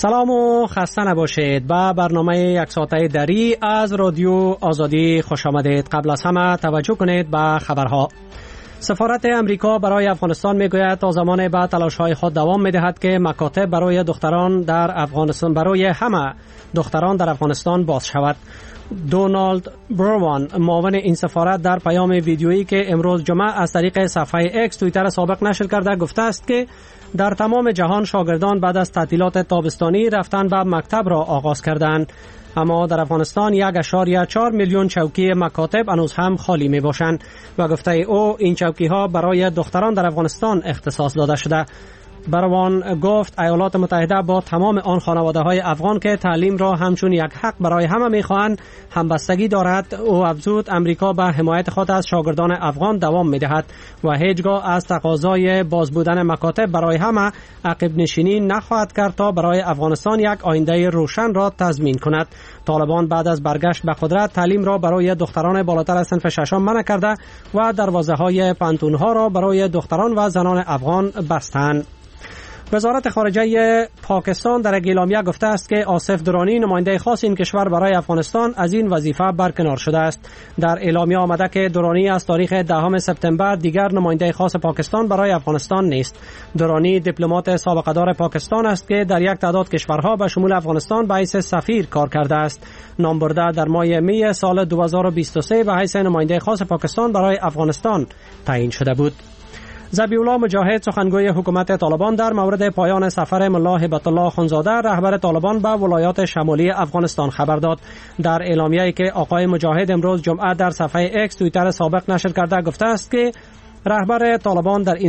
سلام و خسته نباشید. با برنامه یک ساعته دری از رادیو آزادی خوش آمدید. قبل از همه توجه کنید به خبرها. سفارت امریکا برای افغانستان میگوید تا زمان بعد تلاش‌های خود دوام می‌دهد که مکاتب برای دختران در افغانستان برای همه دختران در افغانستان باز شود. دونالد بروان معاون این سفارت در پیام ویدیویی که امروز جمعه از طریق صفحه اکس توییتر سابق نشر کرده گفته است که در تمام جهان شاگردان بعد از تعطیلات تابستانی رفتن به مکتب را آغاز کردند، اما در افغانستان 1.4 میلیون چوکی مکاتب هنوز هم خالی می باشند و گفته او این چوکی ها برای دختران در افغانستان اختصاص داده شده. بروان گفت ایالات متحده با تمام آن خانواده های افغان که تعلیم را همچون یک حق برای همه میخواهند همبستگی دارد. او افزود امریکا به حمایت خود از شاگردان افغان دوام میدهد و هیچگاه از تقاضای باز بودن مکاتب برای همه عقب نشینی نخواهد کرد تا برای افغانستان یک آینده روشن را تضمین کند. طالبان بعد از برگشت به قدرت تعلیم را برای دختران بالاتر از صنف ششم منع کرده و دروازه های پانتونها را برای دختران و زنان افغان بستند. وزارت خارجه پاکستان در اعلامیه گفته است که آصف درانی نماینده خاص این کشور برای افغانستان از این وظیفه برکنار شده است. در اعلامیه آمده که درانی از تاریخ 10 سپتامبر دیگر نماینده خاص پاکستان برای افغانستان نیست. درانی دیپلمات سابقه دار پاکستان است که در یک تعداد کشورها به شمول افغانستان به حیث سفیر کار کرده است. نامبرده در ماه می سال 2023 به حیث نماینده خاص پاکستان برای افغانستان تعیین شده بود. ذبیح‌الله مجاهد سخنگوی حکومت طالبان در مورد پایان سفر ملا هبت الله خانزاده رهبر طالبان به ولایات شمالی افغانستان خبر داد. در اعلامیه‌ای که آقای مجاهد امروز جمعه در صفحه اکس توییتر سابق نشر کرده گفته است که رهبر طالبان در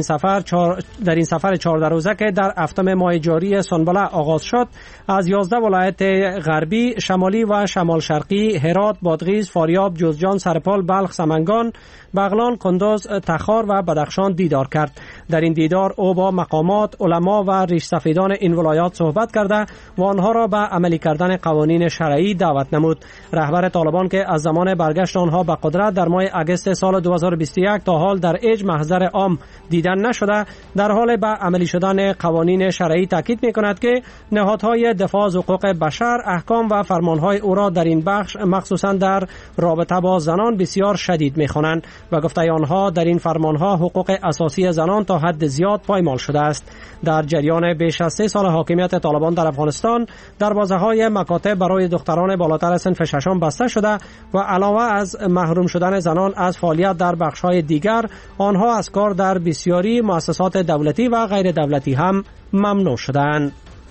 این سفر 14 روزه که در هفتم ماه جاری سنبله آغاز شد از 11 ولایت غربی، شمالی و شمال شرقی، هرات، بادغیس، فاریاب، جوزجان، سرپال، بلخ، سمنگان، بغلان، کندوز، تخار و بدخشان دیدار کرد. در این دیدار او با مقامات، علما و ریش سفیدان این ولایات صحبت کرده و آنها را به عملی کردن قوانین شرعی دعوت نمود. رهبر طالبان که از زمان برگشت آنها به قدرت در ماه اگست سال 2021 تا حال در محضر عام دیدن نشده، در حال به عملی شدن قوانین شرعی تاکید می‌کند که نهادهای دفاع از حقوق بشر احکام و فرمانهای او را در این بخش مخصوصا در رابطه با زنان بسیار شدید می‌خوانند و گفته آنها در این فرمانها حقوق اساسی زنان تا حد زیاد پایمال شده است. در جریان بیش از 3 سال حاکمیت طالبان در افغانستان دروازه‌های مکاتب برای دختران بالاتر از صنف ششم بسته شده و علاوه از محروم شدن زنان از فعالیت در بخش‌های دیگر آنها از کار در بسیاری مؤسسات دولتی و غیر دولتی هم ممنوع شدند.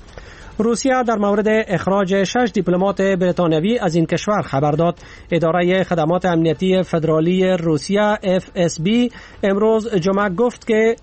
روسیه در مورد اخراج 6 دیپلمات بریتانیایی از این کشور خبر داد. اداره خدمات امنیتی فدرالی روسیه FSB امروز جمعه گفت که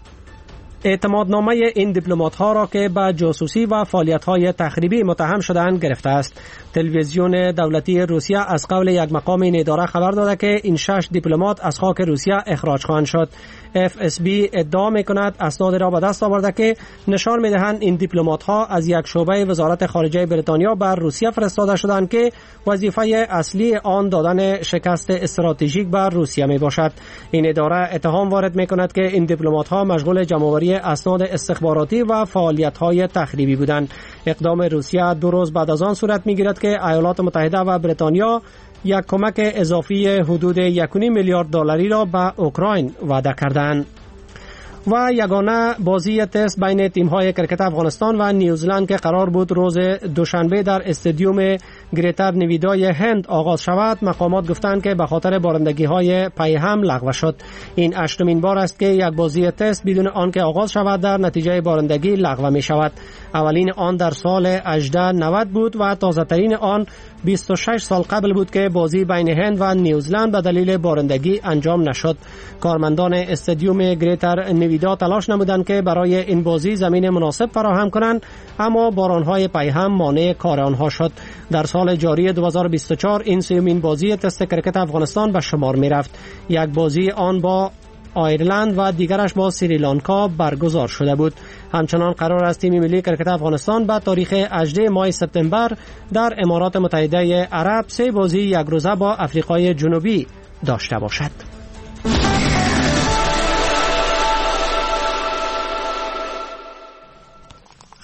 اعتمادنامه این دیپلمات‌ها را که به جاسوسی و فعالیت‌های تخریبی متهم شدند گرفته است. تلویزیون دولتی روسیه از قول یک مقام این اداره خبر داده که این 6 دیپلمات از خاک روسیه اخراج خواهند شد. FSB ادعا می‌کند اسناد را به دست آورده که نشان می‌دهند این دیپلمات‌ها از یک شعبه وزارت خارجه بریتانیا بر روسیه فرستاده شدند که وظیفه اصلی آن دادن شکست استراتژیک بر روسیه میباشد. این اداره اتهام وارد می‌کند که این دیپلمات‌ها مشغول جمع‌آوری اسناد استخباراتی و فعالیت‌های تخریبی بودند. اقدام روسیه 2 روز بعد از آن صورت می‌گیرد که ایالات متحده و بریتانیا یک کمک اضافی حدود 1.5 میلیارد دلاری را به اوکراین وعده کردند. و یگانه بازی تست بین تیم‌های کرکت افغانستان و نیوزلند که قرار بود روز دوشنبه در استادیوم گریتر نویدای هند آغاز شود، مقامات گفتند که به خاطر بارندگی‌های پیهم لغو شد. این 8مین بار است که یک بازی تست بدون آنکه آغاز شود در نتیجه بارندگی لغو می شود. اولین آن در سال 1890 بود و تازه‌ترین آن 26 سال قبل بود که بازی بین هند و نیوزلند به دلیل بارندگی انجام نشد. کارمندان استادیوم گریتر نویدا تلاش نمودند که برای این بازی زمین مناسب فراهم کنند، اما بارانهای پیهم مانع کار آنها شد. در سال جاری 2024 این 3مین بازی تست کرکت افغانستان به شمار می رفت. یک بازی آن با آیرلند و دیگرش با سریلانکا برگزار شده بود. همچنان قرار است تیم ملی کرکت افغانستان به تاریخ 18 ماه سپتامبر در امارات متحده عرب 3 بازی یک روزه با افریقای جنوبی داشته باشد.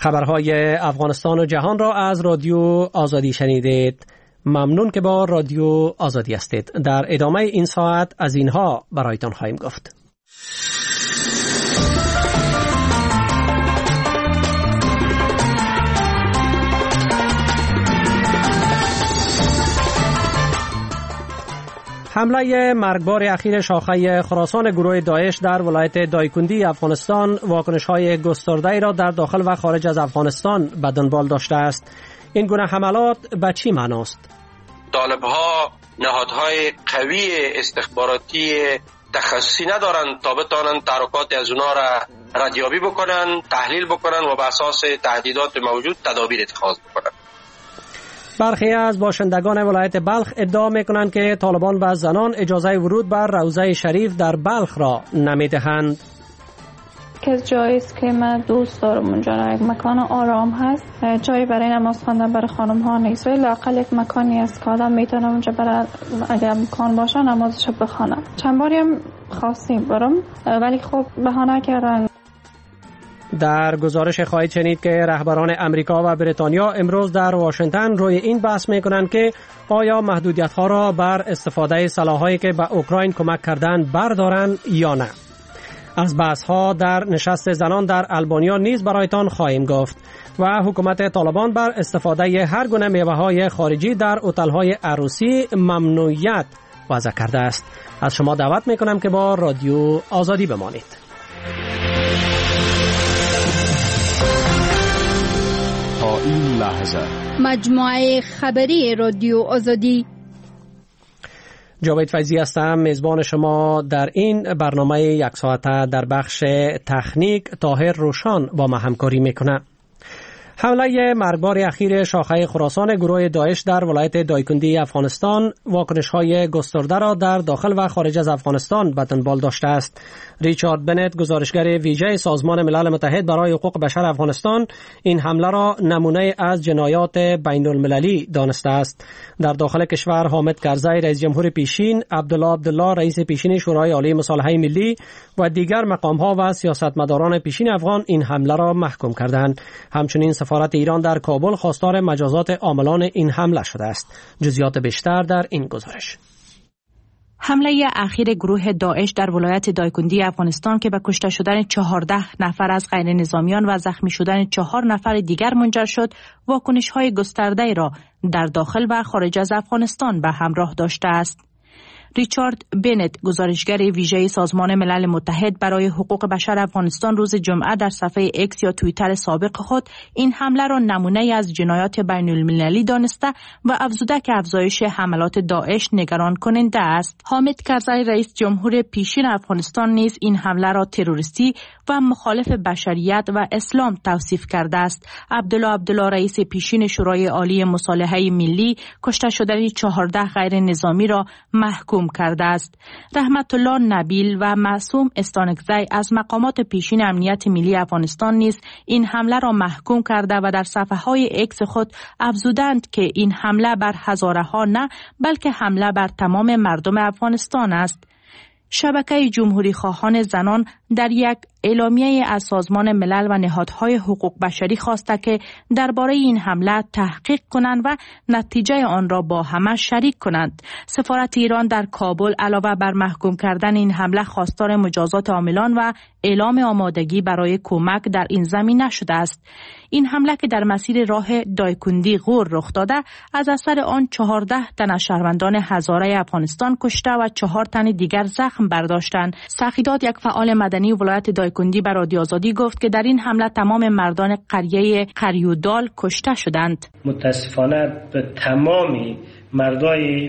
خبرهای افغانستان و جهان را از رادیو آزادی شنیدید. ممنون که با رادیو آزادی هستید. در ادامه این ساعت از اینها برایتان خواهیم گفت. حمله مرگبار اخیر شاخه خراسان گروه داعش در ولایت دایکندی افغانستان واکنش‌های گسترده‌ای را در داخل و خارج از افغانستان به دنبال داشته است. این گونه حملات به چی معناست؟ طالب‌ها نهادهای قوی استخباراتی تخصصی ندارند تا بتوانند تحرکات از اونا را ردیابی بکنن، تحلیل بکنن و بر اساس تهدیدات موجود تدابیر اتخاذ بکنن. برخی از باشندگان ولایت بلخ ادعا می‌کنند که طالبان و زنان اجازه ورود بر روضه شریف در بلخ را نمی‌دهند. که جایی است که من دوست دارم اونجا یک مکان آرام هست، جایی برای نماز خواندن برای خانم ها نیست، ولی لااقل یک مکانی است که آدم میتونه اونجا برای اگر امکان باشه نمازش بخونه. چند باری هم خواستیم برم ولی خب بهانه کردن. در گزارش خواهید شنید که رهبران امریکا و بریتانیا امروز در واشنگتن روی این بحث میکنند که آیا محدودیت‌ها را بر استفاده سلاح‌هایی که به اوکراین کمک کردند بردارند یا نه. از بحث‌ها در نشست زنان در آلبانیا نیز برایتان خواهیم گفت و حکومت طالبان بر استفاده هر گونه میوه‌های خارجی در هتل‌های عروسی ممنوعیت وضع کرده است. از شما دعوت میکنم که با رادیو آزادی بمانید. تا این لحظه مجموعه خبری رادیو آزادی. جاوید فیضی هستم، میزبان شما در این برنامه یک ساعته. در بخش تکنیک طاهر روشان با ما همکاری میکنه. حمله مرگبار اخیر شاخه خراسان گروه داعش در ولایت دایکندی افغانستان واکنش‌های گسترده را در داخل و خارج از افغانستان به دنبال داشته است. ریچارد بنت، گزارشگر ویژه سازمان ملل متحد برای حقوق بشر افغانستان، این حمله را نمونه از جنایات بین المللی دانسته است. در داخل کشور حامد کرزی رئیس جمهور پیشین، عبدالله رئیس پیشین شورای عالی مصالحه ملی و دیگر مقام‌ها و سیاستمداران پیشین افغان این حمله را محکوم کردند. همچنین سفارت ایران در کابل خواستار مجازات عاملان این حمله شده است. جزئیات بیشتر در این گزارش. حمله اخیر گروه داعش در ولایت دایکندی افغانستان که به کشته شدن 14 نفر از غیر نظامیان و زخمی شدن 4 نفر دیگر منجر شد، واکنش‌های گسترده‌ای را در داخل و خارج از افغانستان به همراه داشته است. ریچارد بنت، گزارشگر ویژه سازمان ملل متحد برای حقوق بشر افغانستان، روز جمعه در صفحه اکس یا توییتر سابق خود این حمله را نمونه از جنایات بین المللی دانسته و افزوده که افزایش حملات داعش نگران کننده است. حامد کرزی رئیس جمهور پیشین افغانستان نیز این حمله را تروریستی و مخالف بشریت و اسلام توصیف کرده است. عبدالله رئیس پیشین شورای عالی مصالحه ملی کشته شدن 14 غیر نظامی را محکوم کرده است. رحمت الله نبیل و معصوم استانکزی از مقامات پیشین امنیت ملی افغانستان نیز این حمله را محکوم کرده و در صفحه‌های اکس خود افزودند که این حمله بر هزارها نه بلکه حمله بر تمام مردم افغانستان است. شبکه جمهوری خواهان زنان در یک اعلامیه از سازمان ملل و نهادهای حقوق بشری خواسته که درباره این حمله تحقیق کنند و نتیجه آن را با همه شریک کنند. سفارت ایران در کابل علاوه بر محکوم کردن این حمله خواستار مجازات عاملان و اعلام آمادگی برای کمک در این زمینه شده است. این حمله که در مسیر راه دایکندی غور رخ داده، از اثر آن 14 تن از شهروندان هزاره افغانستان کشته و 4 تن دیگر زخم برداشتند. سخیداد، یک فعال مدنی ولایت دایکندی، به رادیو آزادی گفت که در این حمله تمام مردان قریه قریودال کشته شدند. متاسفانه به تمامی مردای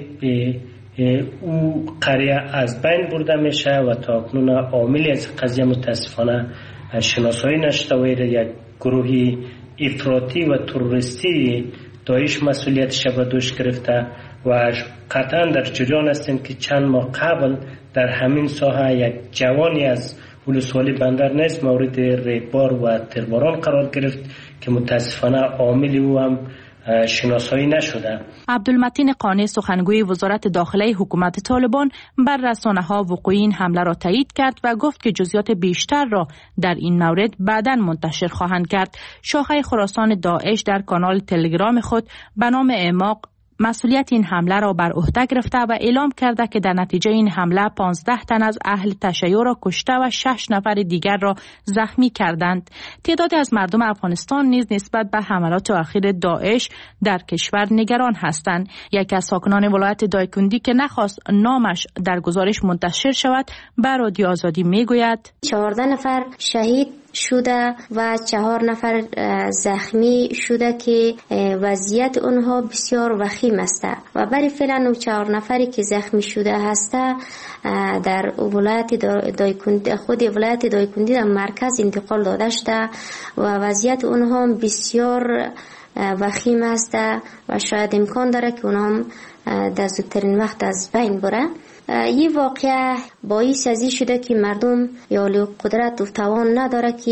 او قریه از بین برده میشه و تا اکنون عاملی از قضیه متاسفانه شناسایی نشده و یک گروهی افراطی و تروریستی داعش مسئولیتش به دوش گرفته و قطعا در جریان هستیم که چند ماه قبل در همین ساحه یک جوانی از ولسوالی بندر نیست مورد ریبار و ترباران قرار گرفت که متاسفانه عامل او هم شناسایی نشده. عبدالمتین قانی سخنگوی وزارت داخله حکومت طالبان بر رسانه‌ها وقوع این حمله را تایید کرد و گفت که جزئیات بیشتر را در این مورد بعداً منتشر خواهند کرد. شاخه خراسان داعش در کانال تلگرام خود به نام اعماق مسئولیت این حمله را بر عهده گرفته و اعلام کرده که در نتیجه این حمله 15 تن از اهل تشیع را کشته و 6 نفر دیگر را زخمی کردند. تعدادی از مردم افغانستان نیز نسبت به حملات اخیر داعش در کشور نگران هستند. یکی از ساکنان ولایت دایکندی که نخواست نامش در گزارش منتشر شود به رادیو آزادی میگوید 14 نفر شهید شده و 4 نفر زخمی شده که وضعیت اونها بسیار وخیم است و برای فعلا 4 نفری که زخمی شده هست در ولایت دایکندی خود ولایت دایکندی در مرکز انتقال داده شده و وضعیت اونها بسیار وخیم است و شاید امکان داره که اونها در زودترین وقت از بین بره. این واقعه باعث ازی شده که مردم یا قدرت و توان نداره که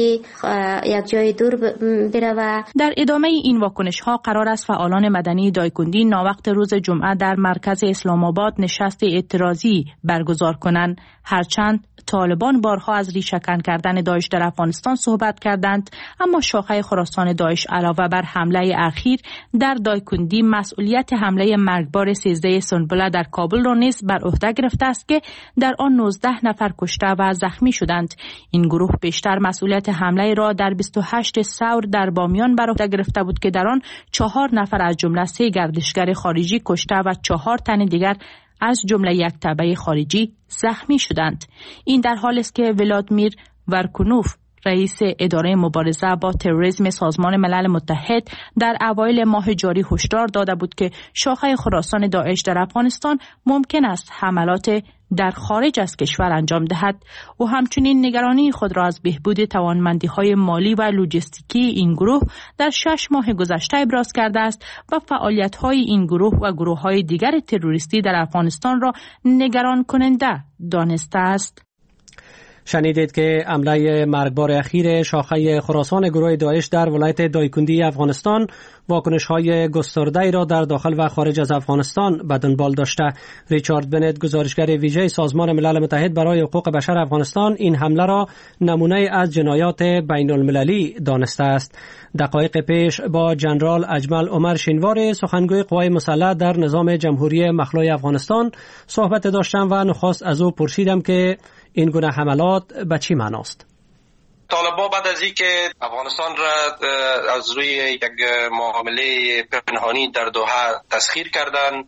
یک جای دور بره. و در ادامه این واکنش ها قرار است فعالان مدنی دایکندی ناوقت روز جمعه در مرکز اسلام آباد نشست اعتراضی برگزار کنند. هرچند طالبان بارها از ریشه‌کن کردن داعش در افغانستان صحبت کردند، اما شاخه خراسان داعش علاوه بر حمله اخیر در دایکندی مسئولیت حمله مرگبار 13 سنبله در کابل را نیز بر عهده گرفته است که در آن 19 نفر کشته و زخمی شدند. این گروه بیشتر مسئولیت حمله را در 28 ثور در بامیان بر عهده گرفته بود که در آن 4 نفر از جمله 3 گردشگر خارجی کشته و 4 تن دیگر از جمله یک تبع خارجی زخمی شدند. این در حالی است که ولادیمیر ورکونوف رئیس اداره مبارزه با تروریسم سازمان ملل متحد در اوایل ماه جاری هشدار داده بود که شاخه خراسان داعش در افغانستان ممکن است حملات در خارج از کشور انجام دهد. و همچنین نگرانی خود را از بهبود توانمندی‌های مالی و لوجستیکی این گروه در 6 ماه گذشته ابراز کرده است و فعالیت‌های این گروه و گروه‌های دیگر تروریستی در افغانستان را نگران کننده دانسته است. شنیدید که حمله مرگبار اخیر شاخه خراسان گروه داعش در ولایت دایکندی افغانستان واکنش‌های گسترده‌ای را در داخل و خارج از افغانستان به دنبال داشته. ریچارد بنت گزارشگر ویژه سازمان ملل متحد برای حقوق بشر افغانستان این حمله را نمونه از جنایات بین المللی دانسته است. دقایق پیش با جنرال اجمل عمر شینوار سخنگوی قوای مسلح در نظام جمهوری مخلوع افغانستان صحبت داشتم و نخست از او پرسیدم که این گونه حملات به چی معناست؟ طالبان بعد از اینکه افغانستان را از روی یک معامله پنهانی در دوحه تسخیر کردند،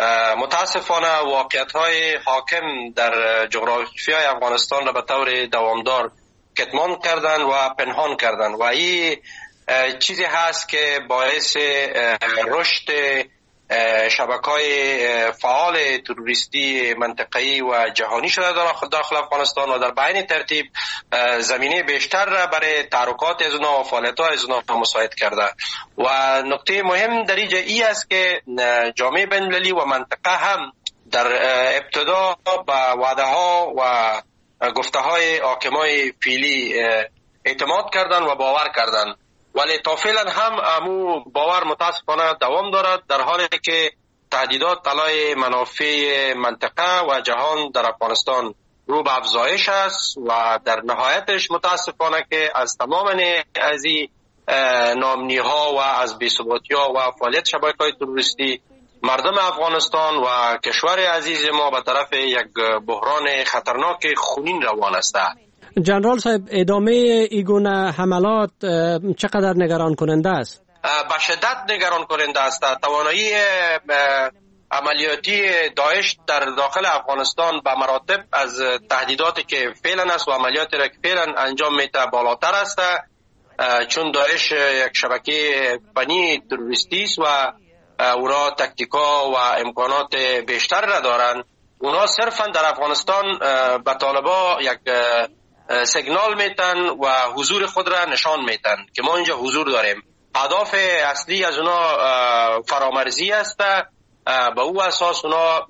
متاسفانه واقعیت‌های حاکم در جغرافیای افغانستان را به طور دوامدار کتمان کردند و پنهان کردند و این چیزی هست که باعث رشد شبکه‌های فعال تروریستی منطقه‌ای و جهانی شده داخل افغانستان و در بین ترتیب زمینه بیشتر را برای تحرکات از اونها و فعالیت‌های از اونها مساعد کرده. و نکته مهم در اینجا ای است که جامعه بین‌المللی و منطقه هم در ابتدا به وعده‌ها و گفته‌های حاکمای فعلی اعتماد کردند و باور کردند، ولی تا فعلا هم امو باور متاسفانه دوام دارد، در حالی که تهدیدات طلای منافع منطقه و جهان در افغانستان رو به افزایش است و در نهایتش متاسفانه که از تمام از این ناامنی‌ها و از بی‌ثباتی‌ها و فعالیت شبکه‌های تروریستی مردم افغانستان و کشور عزیز ما به طرف یک بحران خطرناک خونین روان است. جنرال صاحب، ادامه این گونه حملات چقدر نگران کننده است؟ به شدت نگران کننده است. توانایی عملیاتی داعش در داخل افغانستان به مراتب از تهدیداتی که فعلا است و عملیاتی را که فعلا انجام میده بالاتر است، چون داعش یک شبکه فنی تروریستی است و اونها تکتیکا و امکانات بیشتر را دارند. اونها صرفا در افغانستان به طالبا یک سیگنال میتن و حضور خود را نشان میتن که ما اینجا حضور داریم. هدف اصلی از اونا فرامرزی است. به او اساس اونا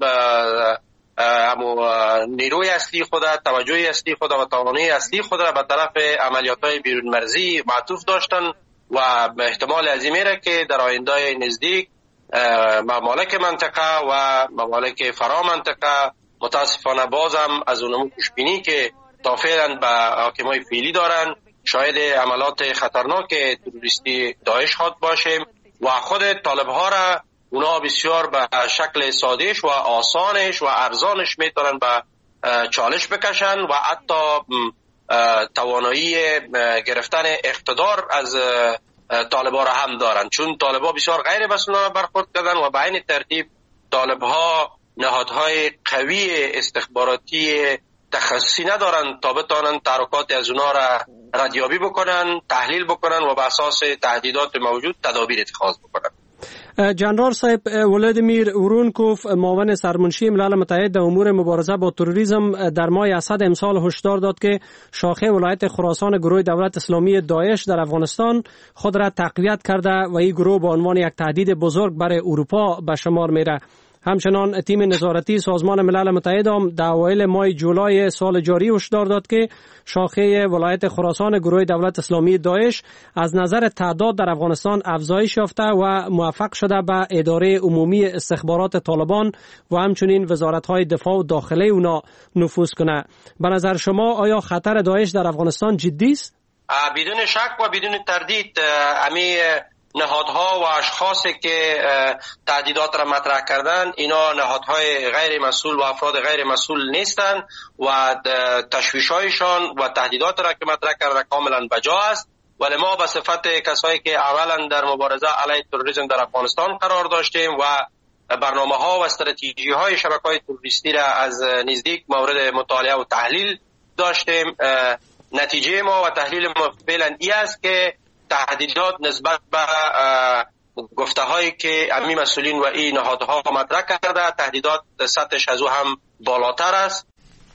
نیروی اصلی خود، توجه اصلی خود و توانایی اصلی خود را به طرف عملیات‌های بیرون مرزی معطوف داشتن و احتمال عظیمی که در آینده نزدیک ممالک منطقه و ممالک فرا منطقه متاسفانه بازم از اونمو پیشبینی که تا فعلا به حاکمای فعلی دارن شاید عملات خطرناک تروریستی داعش خود باشیم و خود طالب ها را اونا بسیار به شکل سادهش و آسانش و ارزانش میتونن به چالش بکشن و حتی توانایی گرفتن اقتدار از طالبا را هم دارن، چون طالبا بسیار غیر مسئولانه برخورد کردن و به عین ترتیب طالبها نهادهای قوی استخباراتی تخصصی ندارن تا بتانن تحرکات از اونا را ردیابی بکنن، تحلیل بکنن و به اساس تهدیدات موجود تدابیر اتخاذ بکنن. جنرال صاحب، ولادیمیر اورونکوف معاون سرمنشی ملل متحد در امور مبارزه با تروریسم در ماه اسد امسال هشدار داد که شاخه ولایت خراسان گروه دولت اسلامی داعش در افغانستان خود را تقویت کرده و این گروه به عنوان یک تهدید بزرگ برای اروپا به شمار میره. همچنان تیم نظارتی سازمان ملل متحد هم در اوایل ماه جولای سال جاری هشدار داد که شاخه ولایت خراسان گروه دولت اسلامی داعش از نظر تعداد در افغانستان افزایش یافته و موفق شده به اداره عمومی استخبارات طالبان و همچنین وزارت‌های دفاع و داخله اونا نفوذ کنه. به نظر شما آیا خطر داعش در افغانستان جدی است؟ بدون شک و بدون تردید نهادها و اشخاصی که تهدیدات را مطرح کردن اینا نهادهای غیر مسئول و افراد غیر مسئول نیستند و تشویش‌هایشان و تهدیدات را که مطرح کردن کاملا بجا است، ولی ما به صفت کسایی که اولا در مبارزه علیه تروریسم در افغانستان قرار داشتیم و برنامه‌ها و استراتژی‌های شبکه‌های تروریستی را از نزدیک مورد مطالعه و تحلیل داشتیم، نتیجه ما و تحلیل ما فعلا این است که تهدیدات نسبت به گفته‌هایی که امی مسئولین و این نهادها مطرح کرده تهدیدات سطحش از او هم بالاتر است.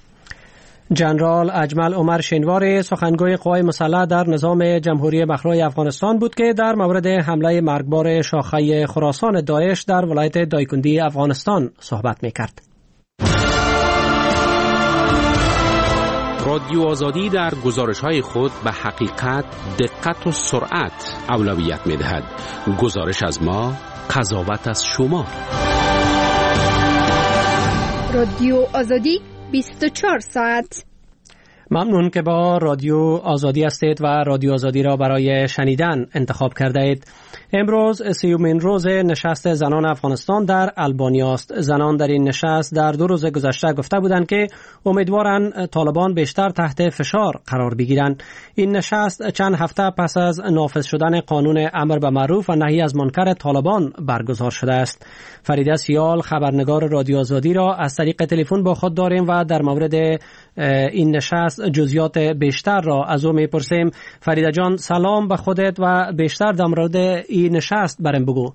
جنرال اجمل عمر شینوار سخنگوی قوای مسلح در نظام جمهوری مخروع افغانستان بود که در مورد حمله مرگبار شاخه خراسان داعش در ولایت دایکندی افغانستان صحبت می‌کرد. رادیو آزادی در گزارش‌های خود به حقیقت، دقت و سرعت اولویت می‌دهد. گزارش از ما، قضاوت از شما. رادیو آزادی 24 ساعت. ممنون که با رادیو آزادی هستید و رادیو آزادی را برای شنیدن انتخاب کرده اید. امروز 30مین روز نشست زنان افغانستان در البانیا است. زنان در این نشست در 2 روز گذشته گفته بودند که امیدوارند طالبان بیشتر تحت فشار قرار بگیرند. این نشست چند هفته پس از نافذ شدن قانون امر به معروف و نهی از منکر طالبان برگزار شده است. فریده سیال خبرنگار رادیو آزادی را از طریق تلفن با خود داریم و در مورد این نشست جزئیات بیشتر را از او میپرسیم. فریده جان، سلام به خودت و بیشتر در مورد این نشست برام بگو.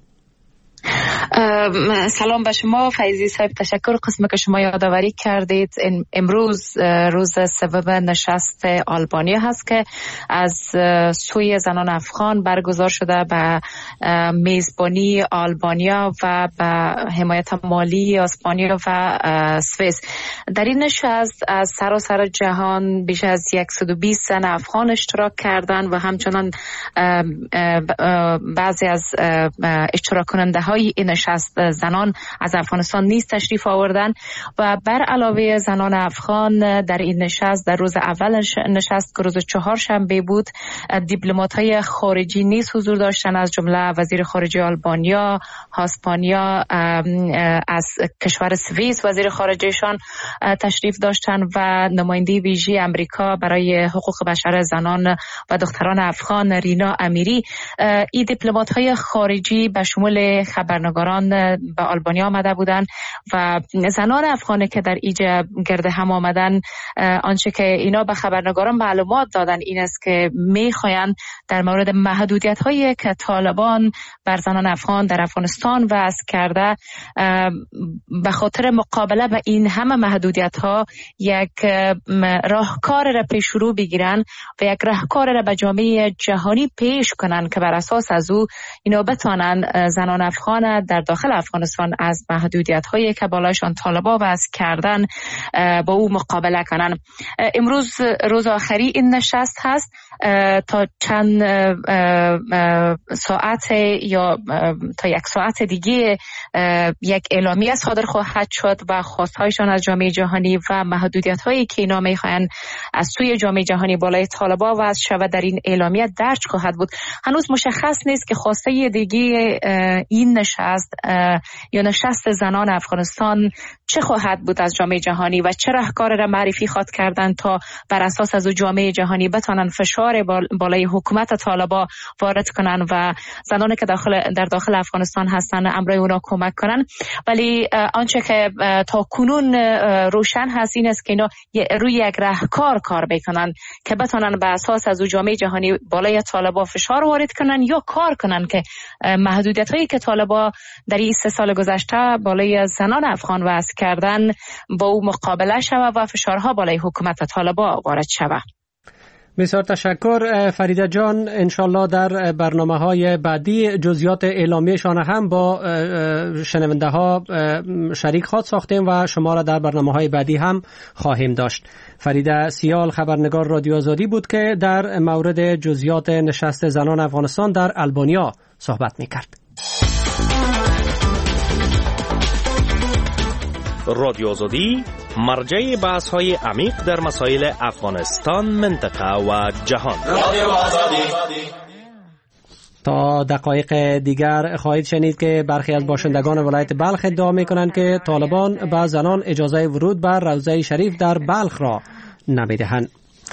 سلام به شما فیضی صاحب، تشکر قسمی که شما یادآوری کردید. امروز روز سوم نشست آلبانیا هست که از سوی زنان افغان برگزار شده به میزبانی آلبانیا و به حمایت مالی اسپانیا و سوئیس. در این نشست از سراسر جهان بیش از 120 زن افغان اشتراک کردند و همچنان بعضی از اشتراک کننده های این نشست زنان از افغانستان نیز تشریف آوردن و بر علاوه زنان افغان در این نشست در روز اول نشست که روز چهارشنبه بود دیپلمات‌های خارجی نیز حضور داشتن، از جمله وزیر خارجه آلبانیا، اسپانیا، از کشور سوئیس وزیر خارجهشان تشریف داشتن و نماینده ویژه آمریکا برای حقوق بشر زنان و دختران افغان رینا امیری. این دیپلمات‌های خارجی به شمول خبرنگاران به آلبانیا آمده بودند و زنان افغانی که در اینجا گرد هم آمدن، آنچه که اینا به خبرنگاران معلومات دادن این است که میخواین در مورد محدودیت‌هایی که طالبان بر زنان افغان در افغانستان وضع کرده به خاطر مقابله با این همه محدودیت‌ها یک راهکار را پیش رو بگیرن و یک راهکار را به جامعه جهانی پیش کنن که بر اساس از او اینا بتانن زنان افغان در در داخل افغانستان از محدودیت‌هایی که بالایشان طالبان وضع کردن با او مقابله کنند. امروز روز آخری این نشست هست. تا چند ساعت یا تا یک ساعت دیگه یک اعلامیه صادر خواهد شد و خواستهایشان از جامعه جهانی و محدودیت‌هایی که اینا می‌خواهند از سوی جامعه جهانی بالای طالبان وضع شود در این اعلامیه درج خواهد بود. هنوز مشخص نیست که خواسته دیگه این نشست یا نشست زنان افغانستان چه خواهد بود از جامعه جهانی و چه راهکار را معرفی خواهد کردن تا بر اساس از جامعه جهانی بتوانند فشار بالای حکومت طالبان وارد کنن و زنانی که در داخل افغانستان هستن امرای اونا کمک کنن. ولی آنچه که تا کنون روشن هست این است که اینا روی یک راهکار کار بکنن که بتونن به اساس از جامعه جهانی بالای طالبان فشار وارد کنن یا کار کنن که محدودیت هایی که طالبان در این 3 سال گذشته بالای زنان افغان وضع کردن با او مقابله شود و فشارها بالای حکومت طالبان وارد شود. بسیار تشکر فریده جان. انشالله در برنامه‌های بعدی جزئیات اعلامیه‌شان هم با شنونده ها شریک خواهد ساختیم و شما را در برنامه‌های بعدی هم خواهیم داشت. فریده سیال خبرنگار رادیو آزادی بود که در مورد جزئیات نشست زنان افغانستان در البانیا صحبت می‌کرد. رادیو آزادی مرجع بحث‌های عمیق در مسائل افغانستان، منطقه و جهان. تا دقایق دیگر خواهید شنید که برخی از باشندگان ولایت بلخ ادعا می‌کنند که طالبان به زنان اجازه ورود به روضه شریف در بلخ را نمی‌دهند.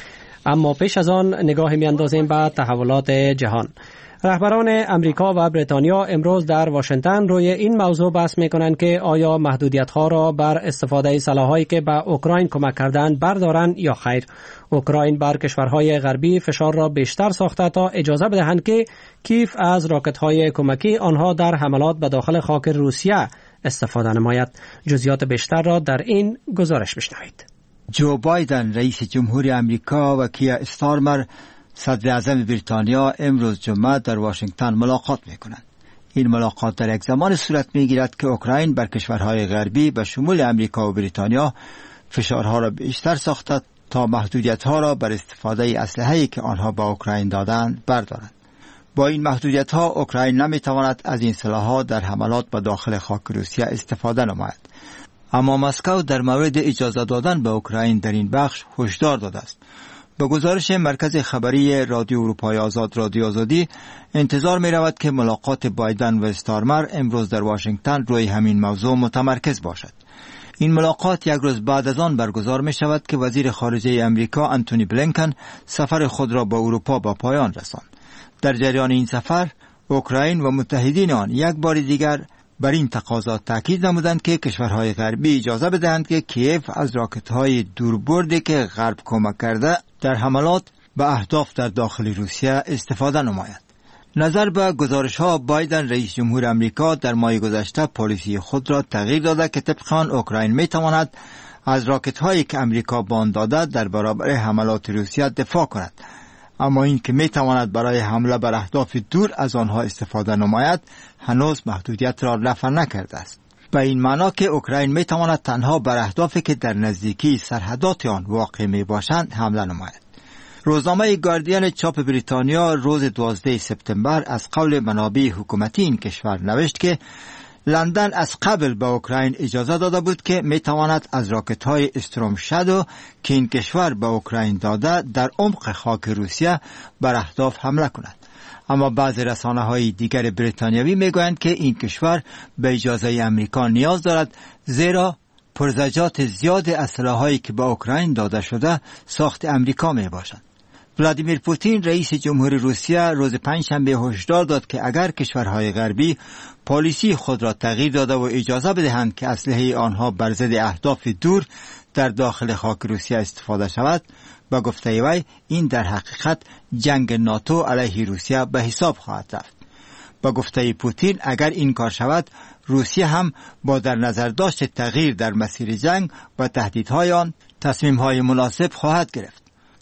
اما پیش از آن نگاهی می‌اندازیم به تحولات جهان. رهبران امریکا و بریتانیا امروز در واشنگتن روی این موضوع بحث می‌کنند که آیا محدودیت‌ها را بر استفاده سلاح‌هایی که به اوکراین کمک کردند بردارند یا خیر. اوکراین بر کشورهای غربی فشار را بیشتر ساخته تا اجازه بدهند که کیف از راکت‌های کمکی آنها در حملات به داخل خاک روسیه استفاده نماید. جزئیات بیشتر را در این گزارش بشنوید. جو بایدن رئیس جمهور امریکا و کیا استارمر صدر اعظم بریتانیا امروز جمعه در واشنگتن ملاقات می‌کنند. این ملاقات در یک زمان صورت می‌گیرد که اوکراین بر کشورهای غربی به شمول امریکا و بریتانیا فشارها را بیشتر ساخته تا محدودیت‌ها را بر استفاده اسلحه‌ای که آنها به اوکراین دادند بردارند. با این محدودیت‌ها اوکراین نمی‌تواند از این سلاح‌ها در حملات به داخل خاک روسیه استفاده نماید. اما مسکو در مورد اجازه دادن به اوکراین در این بخش هشدار داده است. به گزارش مرکز خبری رادیو اروپای آزاد رادیو آزادی انتظار می رود که ملاقات بایدن و استارمر امروز در واشنگتن روی همین موضوع متمرکز باشد. این ملاقات یک روز بعد از آن برگزار می شود که وزیر خارجه امریکا انتونی بلینکن سفر خود را به اروپا به پایان رساند. در جریان این سفر اوکراین و متحدین آن یک بار دیگر بر این تقاضا تاکید نمودند که کشورهای غربی اجازه بدهند که کیف از راکت‌های دوربردی که غرب کمک کرده در حملات به اهداف در داخل روسیه استفاده نماید. نظر به گزارش‌ها بایدن رئیس جمهور امریکا در ماه گذشته پالیسی خود را تغییر داده که طبق آن اوکراین می‌تواند از راکت‌هایی که امریکا به آن داده در برابر حملات روسیه دفاع کند. اما این که می‌تواند برای حمله بر اهداف دور از آنها استفاده نماید هنوز محدودیت را رفع نکرده است. به این معنا که اوکراین می‌تواند تنها بر اهدافی که در نزدیکی سرحدات آن واقع می‌باشند حمله نماید. روزنامه گاردین چاپ بریتانیا روز 12 سپتامبر از قول منابع حکومتی این کشور نوشت که لندن از قبل به اوکراین اجازه داده بود که میتواند از راکت‌های استروم شادو که این کشور به اوکراین داده در عمق خاک روسیه بر اهداف حمله کند. اما بعضی رسانه‌های دیگر بریتانیایی میگویند که این کشور به اجازه امریکا نیاز دارد زیرا پرزجات زیاد اسلحه‌هایی که به اوکراین داده شده ساخت امریکا میباشند. ولادیمیر پوتین رئیس جمهور روسیه روز پنجشنبه هشدار داد که اگر کشورهای غربی پالیسی خود را تغییر داده و اجازه بدهند که اسلحه آنها بر ضد اهداف دور در داخل خاک روسیه استفاده شود، با گفته وی این در حقیقت جنگ ناتو علیه روسیه به حساب خواهد رفت. با گفته پوتین اگر این کار شود روسیه هم با در نظر داشت تغییر در مسیر جنگ و تهدیدهای آن تصمیم‌های مناسب خواهد گرفت.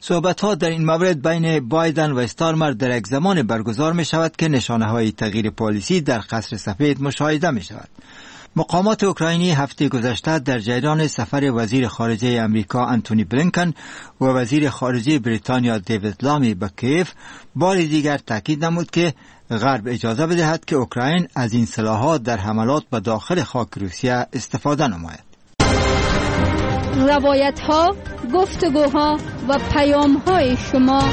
صحبت‌ها در این مورد بین بایدن و استارمر در یک زمان برگزار می شود که نشانه‌های تغییر پالیسی در قصر سفید مشاهده می شود. مقامات اوکراینی هفته گذشته در جریان سفر وزیر خارجه امریکا انتونی بلینکن و وزیر خارجه بریتانیا دیوید لامی به کیف بار دیگر تاکید نمود که غرب اجازه بدهد که اوکراین از این سلاح‌ها در حملات به داخل خاک روسیه استفاده نماید. روایت‌ها، گفتگوها و پیام‌های شما.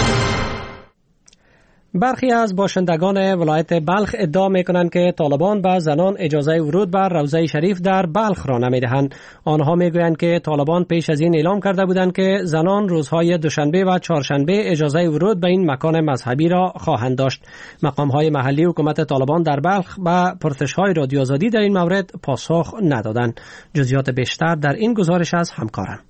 برخی از باشندگان ولایت بلخ ادعا می‌کنند که طالبان به زنان اجازه ورود به روضه شریف در بلخ را نمی‌دهند. آنها می‌گویند که طالبان پیش از این اعلام کرده بودند که زنان روزهای دوشنبه و چهارشنبه اجازه ورود به این مکان مذهبی را خواهند داشت. مقام‌های محلی حکومت طالبان در بلخ به پرسش‌های رادیو آزادی در این مورد پاسخ ندادند. جزئیات بیشتر در این گزارش از همکارم.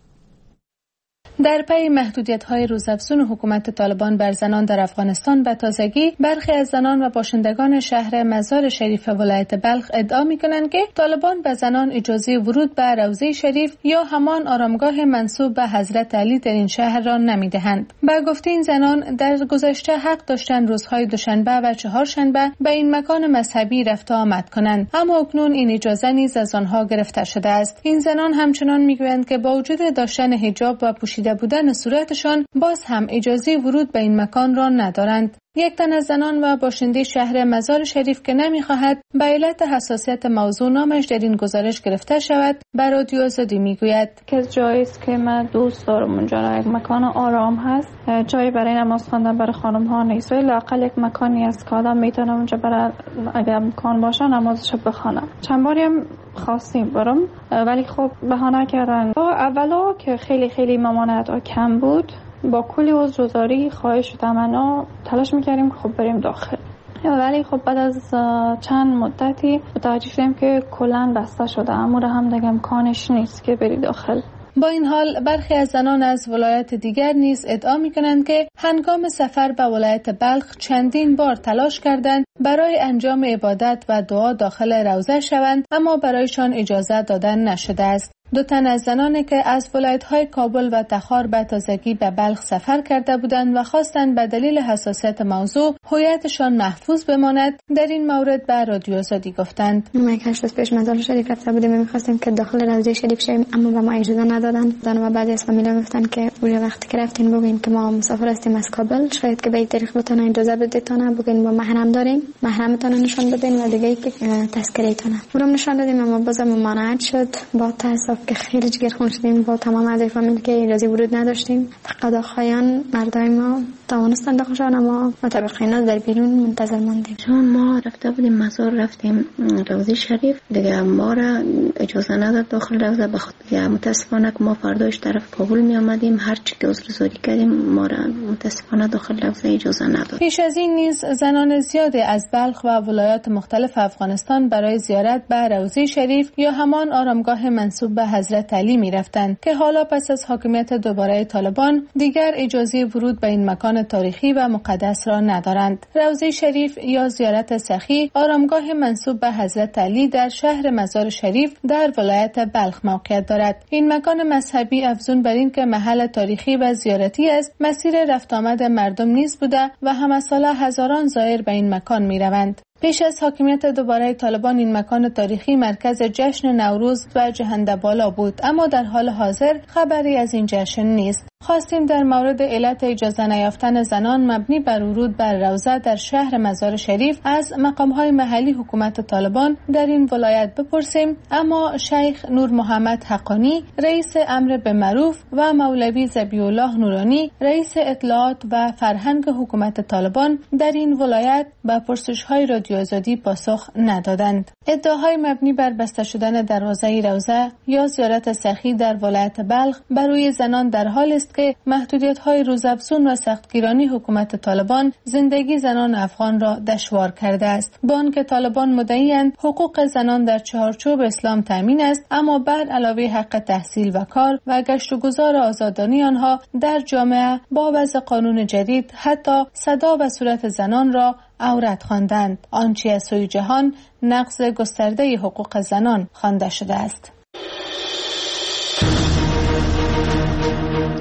در پی محدودیت‌های روزافزون حکومت طالبان بر زنان در افغانستان به تازگی برخی از زنان و باشندگان شهر مزار شریف ولایت بلخ ادعا می‌کنند که طالبان به زنان اجازه ورود به روضه شریف یا همان آرامگاه منسوب به حضرت علی در این شهر را نمی‌دهند. با گفته این زنان در گذشته حق داشتند روزهای دوشنبه و چهارشنبه به این مکان مذهبی رفت و آمد کنند، اما اکنون این اجازه نیز از آنها گرفته شده است. این زنان همچنان می‌گویند که با وجود داشتن حجاب و پوشیده بودن صورتشان باز هم اجازه ورود به این مکان را ندارند. یک تن از زنان و باشنده شهر مزار شریف که نمی‌خواهد به علت حساسیت موضوع نامش در این گزارش گرفته شود به رادیو آزادی میگوید که جایی است که من دوست دارم اونجا یک مکان آرام هست، جایی برای نماز خواندن برای خانم ها نیست، ولی لااقل یک مکانی است که آدم میتونه اونجا برای اگر امکان باشه نمازش بخونه. چند باری هم خواستیم برم ولی خب بهانه کردن. اولا که خیلی ممانعت کم بود، با کلی عذرگزاری خواهش و تمنا تلاش میکردیم که خب بریم داخل، ولی خب بعد از چند مدتی متوجه شدیم که کلاً بسته شده، امور هم دیگه امکانش نیست که بری داخل. با این حال برخی از زنان از ولایت دیگر نیز ادعا می‌کنند که هنگام سفر به ولایت بلخ چندین بار تلاش کردند برای انجام عبادت و دعا داخل روضه شوند، اما برایشان اجازه دادن نشده است. دو تن از زنانی که از ولایت‌های کابل و تخار به تازگی به بلخ سفر کرده بودند و خواستند به دلیل حساسیت موضوع هویتشان محفوظ بماند در این مورد به رادیو آزادی گفتند. ما یک 8 روز پیش مزار شریف رفته بودیم، می‌خواستیم که داخل روضه شریف شویم اما به ما اجازه ندادند. و بعضی از فامیلا گفتن که اون وقتی که رفتین بگین که ما مسافر هستیم از کابل، شاید که به این طریق بتونه اجازه بدید بگین با محرم داریم، محرمتون نشان بدین و دیگه که تذکره‌تون. اونم نشان دادیم اما بازم ممانعت شد. با تاسف که خیلی جگرخون شدیم با تمام اعضای فامیل که اجازه ورود نداشتیم. قضاخوایان مردای ما توانستند داخل شدن اما متبقینا در بیرون منتظر ماندیم. چون ما رفته بودیم مزار، رفتیم روضه شریف، دیگه ما را اجازه نداد داخل روضه، بخاطر متاسفانه که ما فرداش طرف کابل می آمدیم، هر چی که عذرگزاری کردیم ما را متاسفانه داخل روضه اجازه نداد. پیش از این نیز زنان زیادی از بلخ و ولایات مختلف افغانستان برای زیارت به روضه شریف یا همان آرامگاه منسوب به حضرت علی می رفتند که حالا پس از حاکمیت دوباره طالبان دیگر اجازه ورود به این مکان تاریخی و مقدس را ندارند. روضه شریف یا زیارت سخی آرامگاه منسوب به حضرت علی در شهر مزار شریف در ولایت بلخ موقعیت دارد. این مکان مذهبی افزون بر این که محل تاریخی و زیارتی است، مسیر رفت آمد مردم نیز بوده و همه ساله هزاران زائر به این مکان می روند. پیش از حاکمیت دوباره طالبان این مکان تاریخی مرکز جشن نوروز و جهنده بالا بود، اما در حال حاضر خبری از این جشن نیست. خواستیم در مورد علت اجازه نیافتن زنان مبنی بر ورود بر روضه در شهر مزار شریف از مقام‌های محلی حکومت طالبان در این ولایت بپرسیم، اما شیخ نور محمد حقانی رئیس امر به معروف و مولوی ذبیح الله نورانی رئیس اطلاعات و فرهنگ حکومت طالبان در این ولایت به پرسش‌های رادیو آزادی پاسخ ندادند. ادعاهای مبنی بر بسته شدن دروازه روضه یا زیارت سخی در ولایت بلخ برای زنان در حال است که محدودیت‌های روزافزون و سختگیرانی حکومت طالبان زندگی زنان افغان را دشوار کرده است. با آنکه طالبان مدعی‌اند حقوق زنان در چهارچوب اسلام تامین است، اما بر علاوه حق تحصیل و کار و گشت و گذار آزادانه آنها در جامعه با وضع قانون جدید حتی صدا و صورت زنان را عورت خواندند، آنچه از سوی جهان نقض گسترده حقوق زنان خوانده شده است.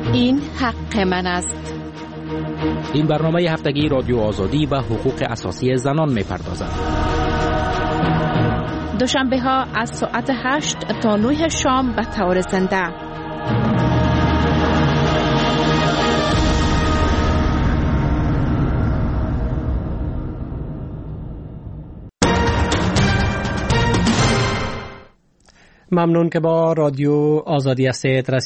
این حق من است. این برنامه هفتگی رادیو آزادی و حقوق اساسی زنان می‌پردازد. دوشنبه ها از ساعت 8 تا 9 شام به طور زنده. ممنون که با رادیو آزادی هستید.